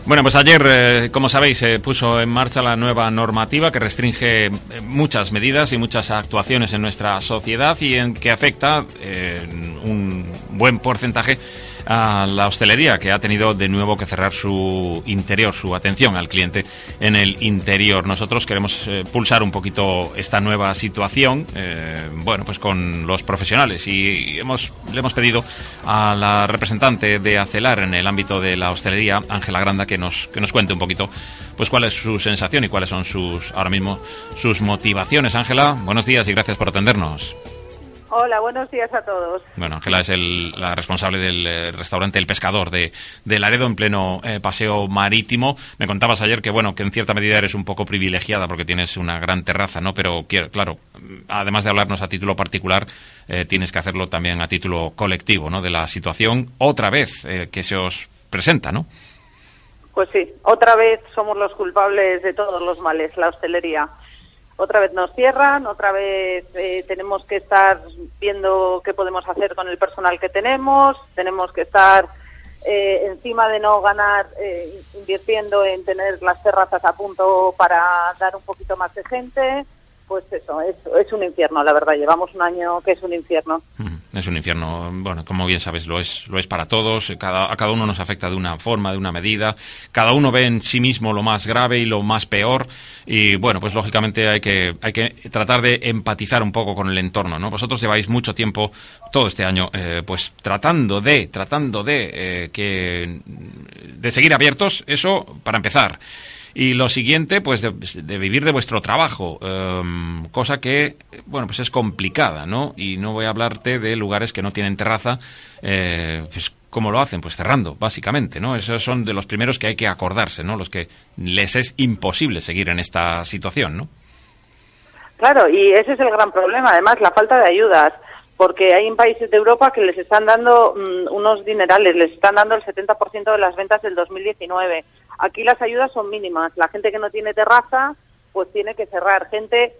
Bueno, pues ayer, como sabéis, se puso en marcha la nueva normativa que restringe muchas medidas y muchas actuaciones en nuestra sociedad y en que afecta un buen porcentaje a la hostelería, que ha tenido de nuevo que cerrar su interior, su atención al cliente en el interior. Nosotros queremos pulsar un poquito esta nueva situación, bueno, pues con los profesionales, y le hemos pedido a la representante de Acelar en el ámbito de la hostelería, Ángela Granda, que nos cuente un poquito pues cuál es su sensación y cuáles son ahora mismo sus motivaciones. Ángela, buenos días y gracias por atendernos. Hola, buenos días a todos. Bueno, Ángela es la responsable del restaurante El Pescador de Laredo, en pleno paseo marítimo. Me contabas ayer que, bueno, que en cierta medida eres un poco privilegiada porque tienes una gran terraza, ¿no? Pero, claro, además de hablarnos a título particular, tienes que hacerlo también a título colectivo, ¿no? De la situación, otra vez, que se os presenta, ¿no? Pues sí, otra vez somos los culpables de todos los males, la hostelería. Otra vez nos cierran, otra vez tenemos que estar viendo qué podemos hacer con el personal que tenemos que estar encima de no ganar, invirtiendo en tener las terrazas a punto para dar un poquito más de gente. Pues eso, es un infierno, la verdad. Llevamos un año que es un infierno. Es un infierno. Bueno, como bien sabes, lo es para todos. A cada uno nos afecta de una forma, de una medida. Cada uno ve en sí mismo lo más grave y lo más peor. Y bueno, pues lógicamente hay que tratar de empatizar un poco con el entorno, ¿no? Vosotros lleváis mucho tiempo, todo este año, pues tratando de seguir abiertos, eso para empezar. Y lo siguiente, pues de vivir de vuestro trabajo, cosa que, bueno, pues es complicada, ¿no? Y no voy a hablarte de lugares que no tienen terraza, pues ¿cómo lo hacen? Pues cerrando, básicamente, ¿no? Esos son de los primeros que hay que acordarse, ¿no? Los que les es imposible seguir en esta situación, ¿no? Claro, y ese es el gran problema, además, la falta de ayudas, porque hay países de Europa que les están dando unos dinerales, les están dando el 70% de las ventas del 2019. Aquí las ayudas son mínimas. La gente que no tiene terraza, pues tiene que cerrar.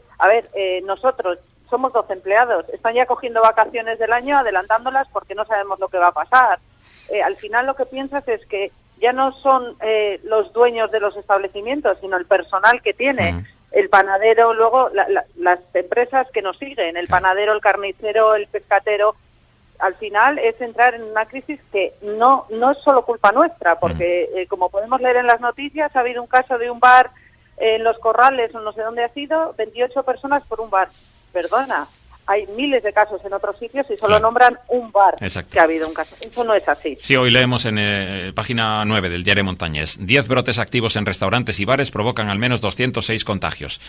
Nosotros somos 12 empleados. Están ya cogiendo vacaciones del año, adelantándolas porque no sabemos lo que va a pasar. Al final lo que piensas es que ya no son los dueños de los establecimientos, sino el personal que tiene. El panadero, luego las empresas que nos siguen, el panadero, el carnicero, el pescatero. Al final es entrar en una crisis que no es solo culpa nuestra, porque como podemos leer en las noticias, ha habido un caso de un bar en Los Corrales, o no sé dónde ha sido, 28 personas por un bar. Perdona, hay miles de casos en otros sitios y solo nombran un bar. Exacto. Que ha habido un caso. Eso no es así. Sí, hoy leemos en página 9 del Diario Montañés. 10 brotes activos en restaurantes y bares provocan al menos 206 contagios.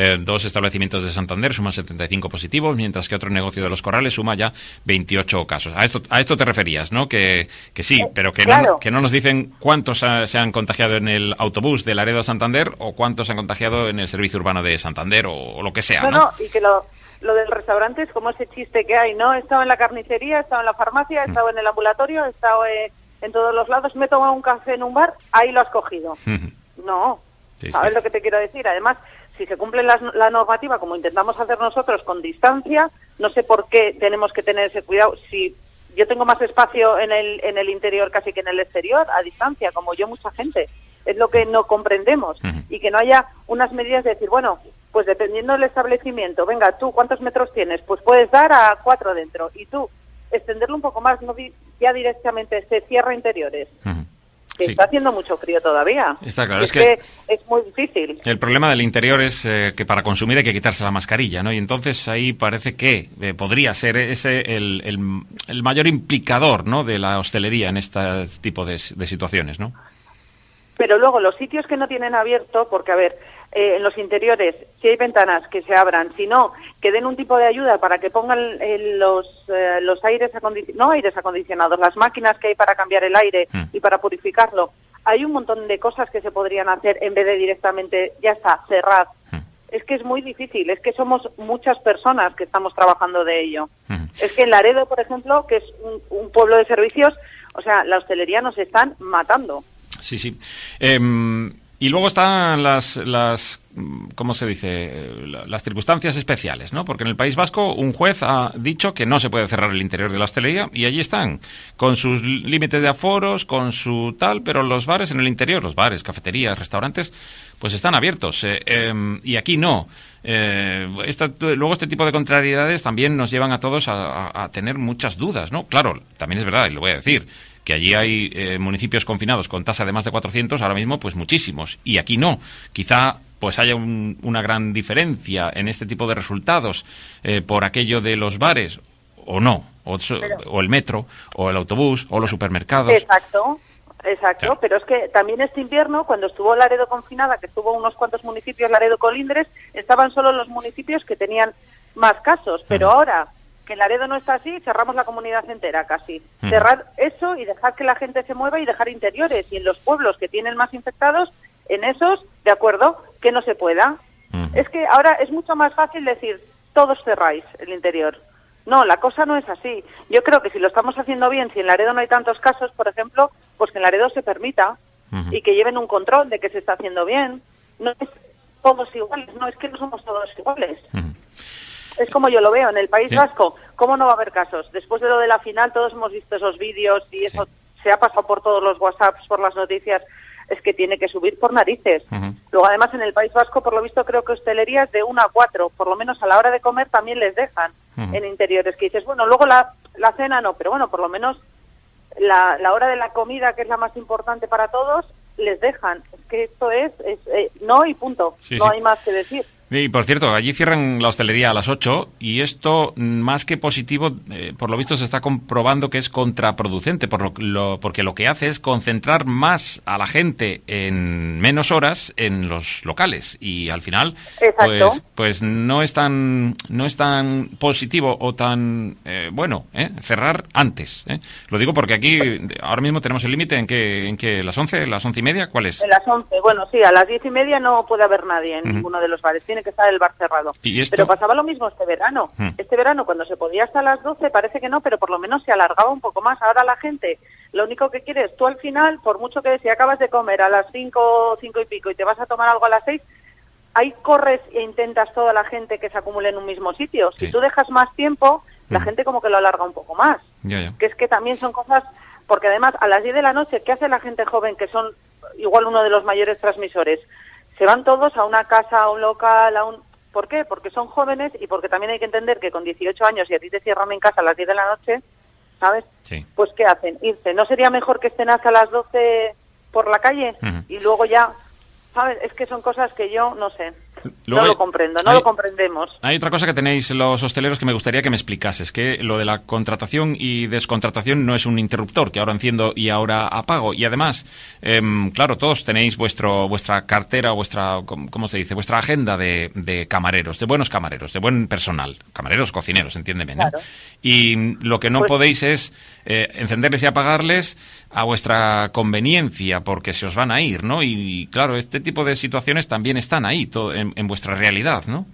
2 establecimientos de Santander suman 75 positivos, mientras que otro negocio de Los Corrales suma ya 28 casos. A esto te referías, ¿no? Que sí, pero que, claro, no nos dicen cuántos se han contagiado en el autobús de Laredo a Santander o cuántos se han contagiado en el servicio urbano de Santander o lo que sea, ¿no? Y que lo del restaurante es como ese chiste que hay, ¿no? He estado en la carnicería, he estado en la farmacia, he estado en el ambulatorio, he estado en todos los lados, me he tomado un café en un bar, ahí lo has cogido. No, ¿sabes lo que te quiero decir? Además, si se cumple la normativa, como intentamos hacer nosotros, con distancia, no sé por qué tenemos que tener ese cuidado. Si yo tengo más espacio en el interior casi que en el exterior, a distancia, como yo mucha gente, es lo que no comprendemos. Y que no haya unas medidas de decir, bueno, pues dependiendo del establecimiento, venga, tú, ¿cuántos metros tienes? Pues puedes dar a 4 dentro. Y tú, extenderlo un poco más, no ya directamente se cierra interiores. Que está haciendo mucho frío todavía. Está claro, es que es muy difícil. El problema del interior es que para consumir hay que quitarse la mascarilla, ¿no? Y entonces ahí parece que podría ser ese el mayor implicador, ¿no?, de la hostelería en este tipo de situaciones, ¿no? Pero luego los sitios que no tienen abierto, porque a ver, en los interiores, si hay ventanas que se abran, si no, que den un tipo de ayuda para que pongan los aires acondicionados, las máquinas que hay para cambiar el aire y para purificarlo. Hay un montón de cosas que se podrían hacer en vez de directamente, ya está, cerrar. Es que es muy difícil, es que somos muchas personas que estamos trabajando de ello. Es que en Laredo, por ejemplo, que es un pueblo de servicios, o sea, la hostelería nos están matando. Sí. Y luego están las ¿cómo se dice? Las circunstancias especiales, ¿no? Porque en el País Vasco un juez ha dicho que no se puede cerrar el interior de la hostelería y allí están, con sus límites de aforos, con su tal, pero los bares en el interior, los bares, cafeterías, restaurantes, pues están abiertos. Y aquí no. Luego este tipo de contrariedades también nos llevan a todos a tener muchas dudas, ¿no? Claro, también es verdad, y lo voy a decir, que allí hay municipios confinados con tasa de más de 400, ahora mismo pues muchísimos, y aquí no. Quizá pues haya una gran diferencia en este tipo de resultados por aquello de los bares, o no, o el metro, o el autobús, o los supermercados. Exacto, Claro. pero es que también este invierno, cuando estuvo Laredo confinada, que estuvo unos cuantos municipios, Laredo, Colindres, estaban solo los municipios que tenían más casos, pero ahora que en Laredo no está así, cerramos la comunidad entera casi. Cerrar eso y dejar que la gente se mueva y dejar interiores, y en los pueblos que tienen más infectados, en esos, de acuerdo, que no se pueda. Es que ahora es mucho más fácil decir, todos cerráis el interior. No, la cosa no es así. Yo creo que si lo estamos haciendo bien, si en Laredo no hay tantos casos, por ejemplo, pues que en Laredo se permita y que lleven un control de que se está haciendo bien. No es todos iguales, no es que no somos todos iguales. Es como yo lo veo, en el País Vasco, ¿cómo no va a haber casos? Después de lo de la final, todos hemos visto esos vídeos y eso se ha pasado por todos los WhatsApps, por las noticias. Es que tiene que subir por narices. Luego, además, en el País Vasco, por lo visto, creo que hostelerías de 1 a 4, por lo menos a la hora de comer también les dejan en interiores, que dices, bueno, luego la cena no, pero bueno, por lo menos la hora de la comida, que es la más importante para todos, les dejan. Es que esto es no y punto. No hay más que decir. Y por cierto, allí cierran la hostelería a las 8 y esto, más que positivo, por lo visto se está comprobando que es contraproducente, porque lo que hace es concentrar más a la gente en menos horas en los locales y al final pues no es tan positivo o tan bueno cerrar antes. Lo digo porque aquí ahora mismo tenemos el límite en que las 11, las 11:30, ¿cuál es? En las 11, bueno, sí, a las 10:30 no puede haber nadie en ninguno de los bares. Tiene que estar el bar cerrado. Pero pasaba lo mismo este verano. Este verano, cuando se podía hasta las 12, parece que no, pero por lo menos se alargaba un poco más. Ahora la gente, lo único que quiere es tú al final, por mucho que si acabas de comer a las 5 y pico y te vas a tomar algo a las 6, ahí corres e intentas toda la gente que se acumule en un mismo sitio. Si tú dejas más tiempo, la gente como que lo alarga un poco más. Que es que también son cosas, porque además a las 10 de la noche, ¿qué hace la gente joven que son igual uno de los mayores transmisores? Se van todos a una casa, a un local, ¿Por qué? Porque son jóvenes y porque también hay que entender que con 18 años y a ti te cierran en casa a las 10 de la noche, ¿sabes? Pues ¿qué hacen? Irse. ¿No sería mejor que estén hasta las 12 por la calle? Y luego ya, ¿sabes? Es que son cosas que yo no sé. No lo comprendo, no lo comprendemos. Hay otra cosa que tenéis los hosteleros que me gustaría que me explicases, que lo de la contratación y descontratación no es un interruptor, que ahora enciendo y ahora apago. Y además, claro, todos tenéis vuestra cartera, ¿cómo se dice? Vuestra agenda de camareros, de buenos camareros, de buen personal. Camareros, cocineros, entiéndeme, ¿no? Claro. Y lo que no podéis es encenderles y apagarles a vuestra conveniencia, porque se os van a ir, ¿no? Y claro, este tipo de situaciones también están ahí, en vuestra realidad, ¿no?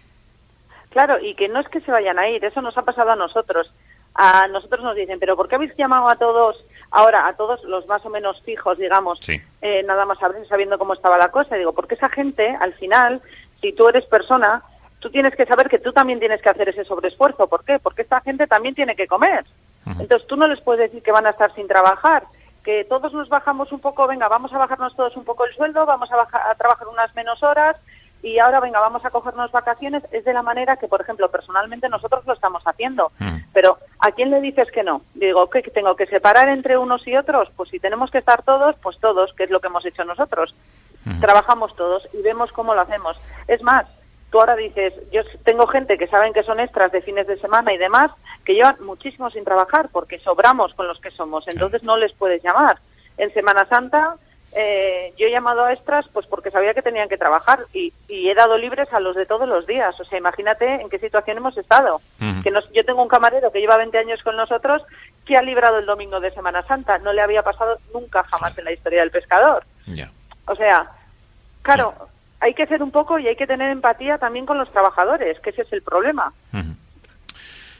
Claro, y que no es que se vayan a ir, eso nos ha pasado a nosotros. A nosotros nos dicen, pero ¿por qué habéis llamado a todos, ahora a todos los más o menos fijos, digamos, nada más sabiendo cómo estaba la cosa? Y digo, porque esa gente, al final, si tú eres persona, tú tienes que saber que tú también tienes que hacer ese sobreesfuerzo. ¿Por qué? Porque esta gente también tiene que comer. Entonces tú no les puedes decir que van a estar sin trabajar, que todos nos bajamos un poco, venga, vamos a bajarnos todos un poco el sueldo, vamos a trabajar unas menos horas y ahora, venga, vamos a cogernos vacaciones. Es de la manera que, por ejemplo, personalmente nosotros lo estamos haciendo. Pero ¿a quién le dices que no? Digo, ¿qué tengo que separar entre unos y otros? Pues si tenemos que estar todos, pues todos, que es lo que hemos hecho nosotros. Trabajamos todos y vemos cómo lo hacemos. Es más, tú ahora dices, yo tengo gente que saben que son extras de fines de semana y demás, que llevan muchísimo sin trabajar porque sobramos con los que somos, entonces no les puedes llamar. En Semana Santa yo he llamado a extras pues porque sabía que tenían que trabajar y he dado libres a los de todos los días. O sea, imagínate en qué situación hemos estado. Yo tengo un camarero que lleva 20 años con nosotros que ha librado el domingo de Semana Santa. No le había pasado nunca jamás en la historia del pescador. O sea, claro, hay que ser un poco y hay que tener empatía también con los trabajadores, que ese es el problema.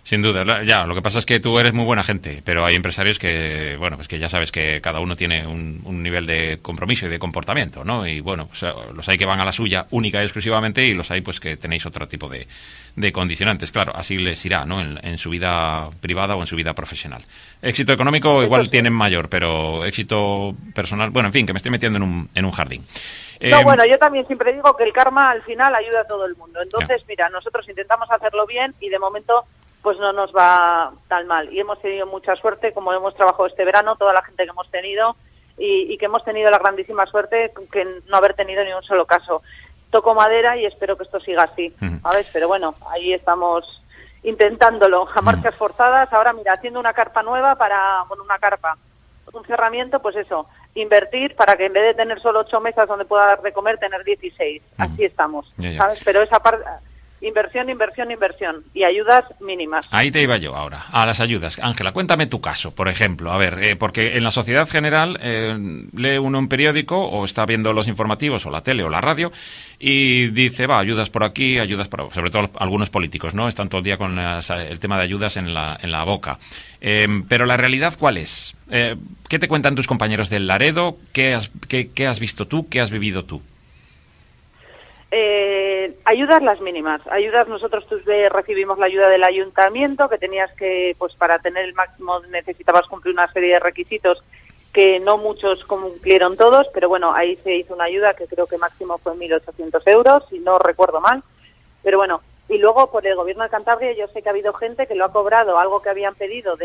Sin duda, ya, lo que pasa es que tú eres muy buena gente, pero hay empresarios que, bueno, pues que ya sabes que cada uno tiene un nivel de compromiso y de comportamiento, ¿no? Y bueno, pues los hay que van a la suya única y exclusivamente y los hay pues que tenéis otro tipo de condicionantes. Claro, así les irá, ¿no? En su vida privada o en su vida profesional. Éxito económico igual tienen mayor, pero éxito personal, bueno, en fin, que me estoy metiendo en un jardín. No, bueno, yo también siempre digo que el karma al final ayuda a todo el mundo. Entonces, mira, nosotros intentamos hacerlo bien y de momento pues no nos va tan mal. Y hemos tenido mucha suerte, como hemos trabajado este verano, toda la gente que hemos tenido y que hemos tenido la grandísima suerte que no haber tenido ni un solo caso. Toco madera y espero que esto siga así, ¿sabes? Pero bueno, ahí estamos intentándolo a marchas forzadas. Ahora, mira, haciendo una carpa nueva un cerramiento, pues eso, invertir para que en vez de tener solo 8 mesas donde pueda dar de comer, tener 16. Así estamos, ¿sabes? Pero esa parte, inversión y ayudas mínimas. Ahí te iba yo ahora, a las ayudas. Ángela, cuéntame tu caso, por ejemplo. A ver, porque en la sociedad general lee uno un periódico o está viendo los informativos o la tele o la radio y dice, ayudas por aquí, ayudas por... Sobre todo algunos políticos, ¿no? Están todo el día con el tema de ayudas en la boca. Pero la realidad, ¿cuál es? ¿Qué te cuentan tus compañeros del Laredo? ¿Qué has visto tú? ¿Qué has vivido tú? Ayudas las mínimas. Ayudas, nosotros recibimos la ayuda del ayuntamiento, que tenías que, pues para tener el máximo necesitabas cumplir una serie de requisitos que no muchos cumplieron todos, pero bueno, ahí se hizo una ayuda que creo que máximo fue 1.800 euros, si no recuerdo mal. Pero bueno, y luego por el gobierno de Cantabria yo sé que ha habido gente que lo ha cobrado, algo que habían pedido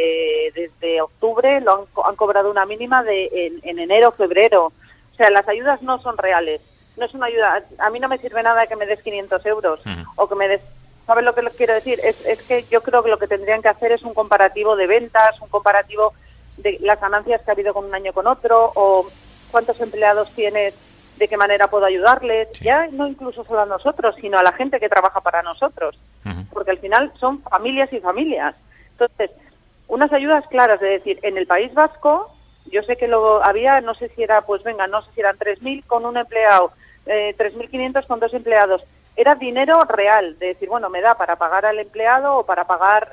desde octubre, han cobrado una mínima en enero, febrero. O sea, las ayudas no son reales. No es una ayuda, a mí no me sirve nada que me des 500 euros o que me des, ¿sabes lo que quiero decir? Es que yo creo que lo que tendrían que hacer es un comparativo de ventas, un comparativo de las ganancias que ha habido con un año con otro, o cuántos empleados tienes, de qué manera puedo ayudarles, ya no incluso solo a nosotros, sino a la gente que trabaja para nosotros, porque al final son familias y familias. Entonces, unas ayudas claras de decir, en el País Vasco, yo sé que luego había, no sé si era, no sé si eran 3.000 con un empleado, 3.500 con 2 empleados. Era dinero real, de decir, bueno, me da para pagar al empleado o para pagar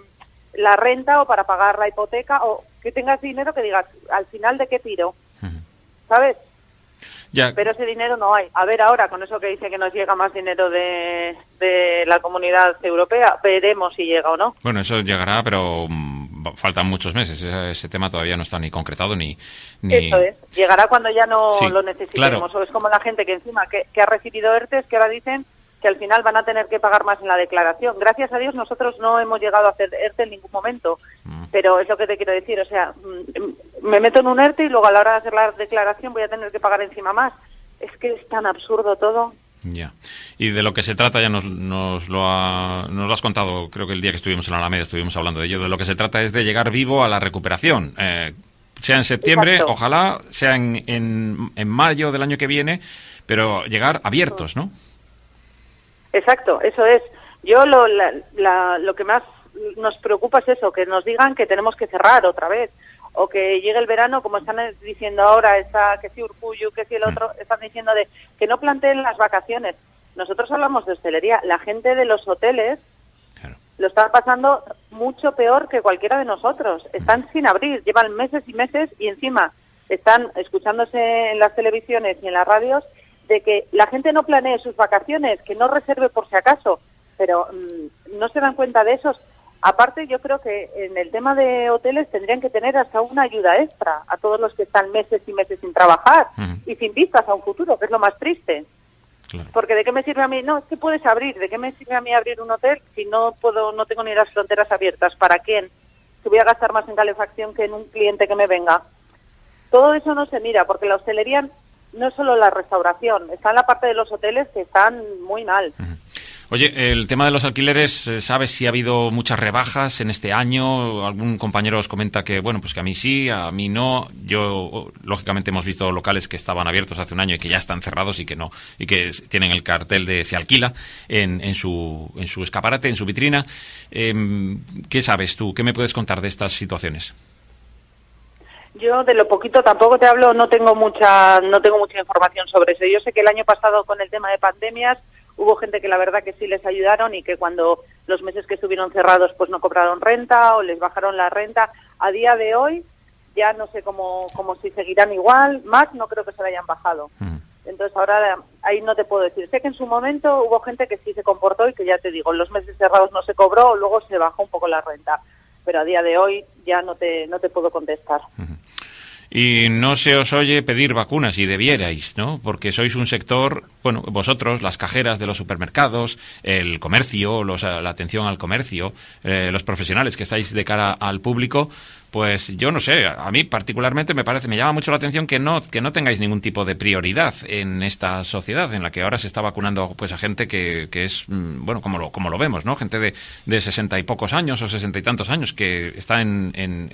la renta o para pagar la hipoteca, o que tengas dinero que digas, al final, ¿de qué tiro? ¿Sabes? Ya. Pero ese dinero no hay. A ver ahora, con eso que dice que nos llega más dinero de la Comunidad Europea, veremos si llega o no. Bueno, eso llegará, pero faltan muchos meses. Ese tema todavía no está ni concretado ni... Eso es. Llegará cuando ya no sí, lo necesitemos. Claro. O es como la gente que encima que ha recibido ERTES, que ahora dicen que al final van a tener que pagar más en la declaración. Gracias a Dios nosotros no hemos llegado a hacer ERTE en ningún momento. Pero es lo que te quiero decir. O sea, me meto en un ERTE y luego a la hora de hacer la declaración voy a tener que pagar encima más. Es que es tan absurdo todo. Ya. Y de lo que se trata ya nos lo has contado, creo que el día que estuvimos en la Alameda estuvimos hablando de ello. De lo que se trata es de llegar vivo a la recuperación. Sea en septiembre, Exacto. Ojalá, sea en mayo del año que viene, pero llegar abiertos, ¿no? Exacto, eso es. Yo lo que más nos preocupa es eso, que nos digan que tenemos que cerrar otra vez, o que llegue el verano, como están diciendo ahora, que si Urkullu, que si el otro, están diciendo de que no planteen las vacaciones. Nosotros hablamos de hostelería, la gente de los hoteles lo está pasando mucho peor que cualquiera de nosotros. Están sin abrir, llevan meses y meses y encima están escuchándose en las televisiones y en las radios de que la gente no planee sus vacaciones, que no reserve por si acaso, pero no se dan cuenta de eso. Aparte, yo creo que en el tema de hoteles tendrían que tener hasta una ayuda extra a todos los que están meses y meses sin trabajar y sin vistas a un futuro, que es lo más triste. Claro. Porque ¿de qué me sirve a mí? No, es que puedes abrir. ¿De qué me sirve a mí abrir un hotel si no tengo ni las fronteras abiertas? ¿Para quién? Si voy a gastar más en calefacción que en un cliente que me venga. Todo eso no se mira, porque la hostelería no es solo la restauración, está en la parte de los hoteles que están muy mal. Oye, el tema de los alquileres, ¿sabes si ha habido muchas rebajas en este año? Algún compañero os comenta que, bueno, pues que a mí sí, a mí no. Yo, lógicamente, hemos visto locales que estaban abiertos hace un año y que ya están cerrados y que no, y que tienen el cartel de se alquila en su escaparate, en su vitrina. ¿Qué sabes tú? ¿Qué me puedes contar de estas situaciones? Yo de lo poquito tampoco te hablo, no tengo mucha información sobre eso. Yo sé que el año pasado con el tema de pandemias Hubo gente que la verdad que sí les ayudaron y que cuando los meses que estuvieron cerrados pues no cobraron renta o les bajaron la renta. A día de hoy ya no sé cómo si seguirán igual, más no creo que se la hayan bajado. Entonces ahora ahí no te puedo decir. Sé que en su momento hubo gente que sí se comportó y que ya te digo, en los meses cerrados no se cobró, luego se bajó un poco la renta. Pero a día de hoy ya no te puedo contestar. Y no se os oye pedir vacunas, y debierais, ¿no? Porque sois un sector, bueno, vosotros, las cajeras de los supermercados, el comercio, la atención al comercio, los profesionales que estáis de cara al público, pues yo no sé, a mí particularmente me llama mucho la atención que no tengáis ningún tipo de prioridad en esta sociedad en la que ahora se está vacunando pues a gente que es, bueno, como lo vemos, ¿no? Gente de 60 y pocos años o 60 y tantos años que está en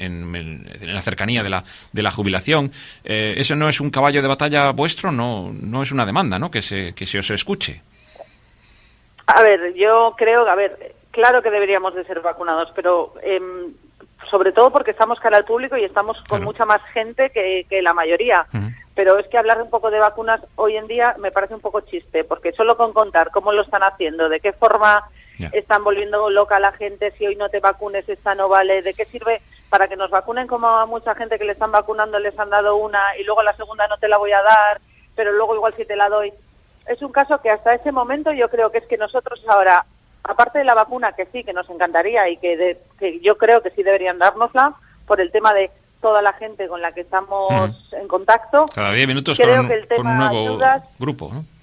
la cercanía de la jubilación. ¿Eso no es un caballo de batalla vuestro? No es una demanda, ¿no? Que se os escuche. A ver, yo creo, claro que deberíamos de ser vacunados, pero sobre todo porque estamos cara al público y estamos con mucha más gente que la mayoría. Pero es que hablar un poco de vacunas hoy en día me parece un poco chiste, porque solo con contar cómo lo están haciendo, de qué forma están volviendo loca a la gente, si hoy no te vacunes, esta no vale, de qué sirve para que nos vacunen como a mucha gente que le están vacunando, les han dado una y luego la segunda no te la voy a dar, pero luego igual si te la doy. Es un caso que hasta ese momento yo creo que es que nosotros ahora, aparte de la vacuna, que sí, que nos encantaría y que yo creo que sí deberían dárnosla, por el tema de toda la gente con la que estamos en contacto. Cada 10 minutos creo con un nuevo grupo, ¿no?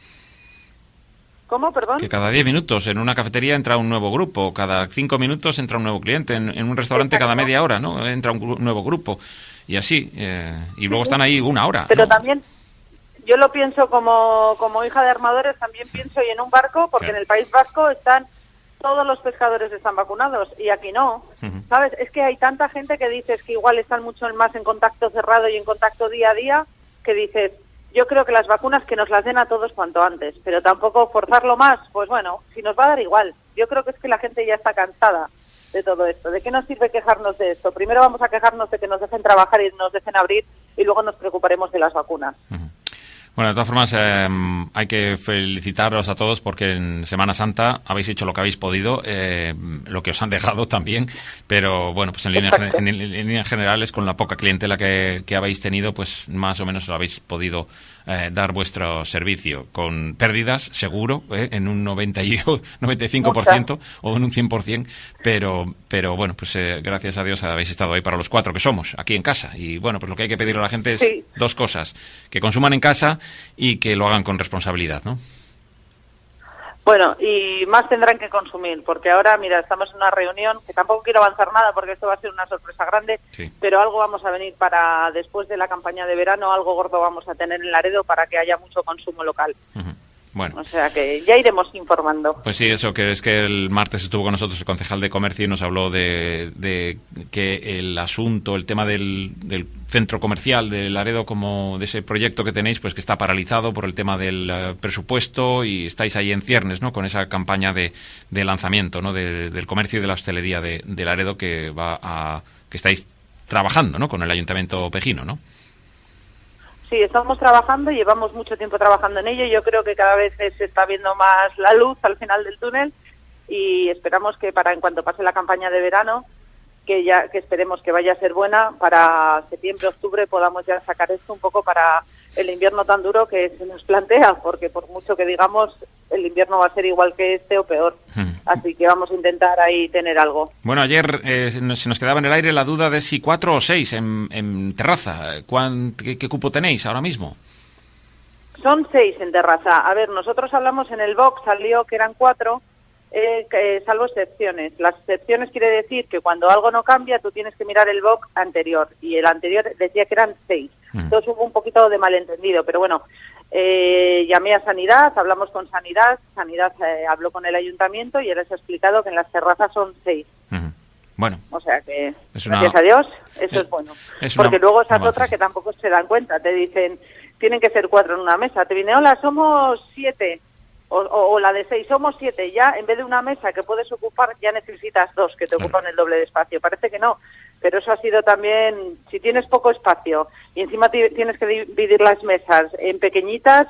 ¿Cómo, perdón? Que cada 10 minutos en una cafetería entra un nuevo grupo, cada 5 minutos entra un nuevo cliente, en un restaurante cada media hora, ¿no? Entra un nuevo grupo, y así, y luego están ahí una hora. Pero ¿no? También yo lo pienso como hija de armadores, también pienso y en un barco, porque en el País Vasco todos los pescadores están vacunados y aquí no, ¿sabes? Es que hay tanta gente que dices que igual están mucho más en contacto cerrado y en contacto día a día, que dices, yo creo que las vacunas que nos las den a todos cuanto antes, pero tampoco forzarlo más, pues bueno, si nos va a dar igual. Yo creo que es que la gente ya está cansada de todo esto. ¿De qué nos sirve quejarnos de esto? Primero vamos a quejarnos de que nos dejen trabajar y nos dejen abrir y luego nos preocuparemos de las vacunas. Bueno, de todas formas, hay que felicitaros a todos porque en Semana Santa habéis hecho lo que habéis podido, lo que os han dejado también, pero bueno, pues en líneas generales, con la poca clientela que habéis tenido, pues más o menos lo habéis podido dar vuestro servicio, con pérdidas, seguro, en un 95% o en un 100%, pero bueno, pues gracias a Dios habéis estado ahí para los 4 que somos, aquí en casa, y bueno, pues lo que hay que pedirle a la gente es 2 cosas, que consuman en casa y que lo hagan con responsabilidad, ¿no? Bueno, y más tendrán que consumir, porque ahora, mira, estamos en una reunión, que tampoco quiero avanzar nada porque esto va a ser una sorpresa grande, pero algo vamos a venir para después de la campaña de verano, algo gordo vamos a tener en Laredo para que haya mucho consumo local. Bueno. O sea que ya iremos informando. Pues sí, eso, que es que el martes estuvo con nosotros el concejal de Comercio y nos habló de que el asunto, el tema del centro comercial de Laredo, como de ese proyecto que tenéis, pues que está paralizado por el tema del presupuesto y estáis ahí en ciernes, ¿no? Con esa campaña de lanzamiento, ¿no? Del comercio y de la hostelería de Laredo que estáis trabajando, ¿no? Con el Ayuntamiento Pejino, ¿no? Sí, estamos trabajando, llevamos mucho tiempo trabajando en ello. Yo creo que cada vez se está viendo más la luz al final del túnel y esperamos que en cuanto pase la campaña de verano, que esperemos que vaya a ser buena, para septiembre, octubre podamos ya sacar esto un poco para el invierno tan duro que se nos plantea, porque por mucho que digamos, el invierno va a ser igual que este o peor. Así que vamos a intentar ahí tener algo. Bueno, ayer se nos quedaba en el aire la duda de si 4 o 6 en terraza. ¿Qué cupo tenéis ahora mismo? Son 6 en terraza. A ver, nosotros hablamos en el box, salió que eran 4, salvo excepciones. Las excepciones quiere decir que cuando algo no cambia, tú tienes que mirar el box anterior. Y el anterior decía que eran 6. Entonces hubo un poquito de malentendido, pero bueno, llamé a Sanidad, hablamos con Sanidad habló con el Ayuntamiento y él les ha explicado que en las terrazas son 6. Bueno. O sea que, gracias a Dios, eso es bueno. Porque luego esa es otra que tampoco se dan cuenta. Te dicen, tienen que ser 4 en una mesa. Te viene, hola, somos 7. O la de 6, somos 7. Ya, en vez de una mesa que puedes ocupar, ya necesitas 2 que te ocupan el doble de espacio. Parece que no. Pero eso ha sido también, si tienes poco espacio y encima tienes que dividir las mesas en pequeñitas,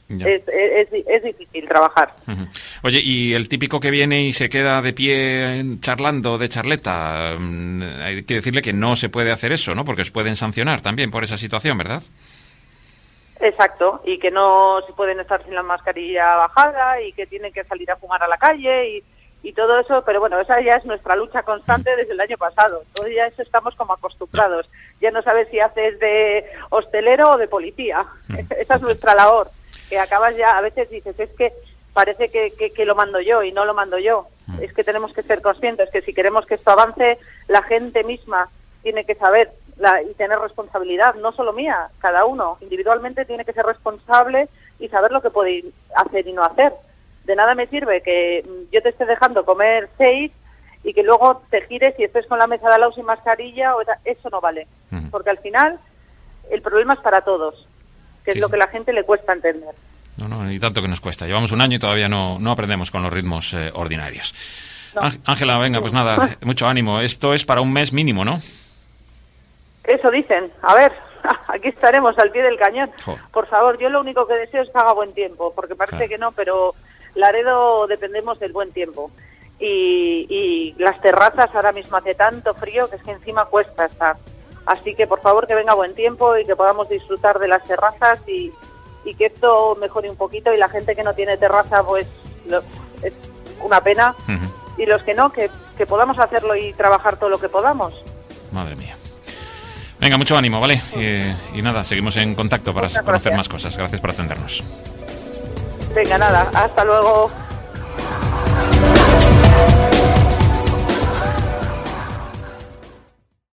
es difícil trabajar. Oye, y el típico que viene y se queda de pie charlando de charleta, hay que decirle que no se puede hacer eso, ¿no? Porque os pueden sancionar también por esa situación, ¿verdad? Exacto, y que no se pueden estar sin la mascarilla bajada y que tienen que salir a fumar a la calle y todo eso, pero bueno, esa ya es nuestra lucha constante desde el año pasado. Todo ya eso estamos como acostumbrados. Ya no sabes si haces de hostelero o de policía. Esa es nuestra labor, que acabas ya, a veces dices, es que parece que lo mando yo y no lo mando yo. Es que tenemos que ser conscientes que si queremos que esto avance, la gente misma tiene que saber y tener responsabilidad, no solo mía, cada uno individualmente tiene que ser responsable y saber lo que puede hacer y no hacer. De nada me sirve que yo te esté dejando comer 6 y que luego te gires y estés con la mesa de al lado sin mascarilla, eso no vale. Porque al final el problema es para todos, que es lo que a la gente le cuesta entender. No, y tanto que nos cuesta. Llevamos un año y todavía no aprendemos con los ritmos ordinarios. Ángela, venga, pues nada, mucho ánimo. Esto es para un mes mínimo, ¿no? Eso dicen. A ver, aquí estaremos al pie del cañón. Joder. Por favor, yo lo único que deseo es que haga buen tiempo, porque parece que no, pero Laredo dependemos del buen tiempo. Y las terrazas ahora mismo hace tanto frío que es que encima cuesta estar. Así que por favor que venga buen tiempo y que podamos disfrutar de las terrazas y que esto mejore un poquito, y la gente que no tiene terraza pues es una pena. Y los que no, que podamos hacerlo y trabajar todo lo que podamos. Madre mía. Venga, mucho ánimo, ¿vale? Y nada, seguimos en contacto para conocer más cosas. Gracias por atendernos. Venga, nada, hasta luego.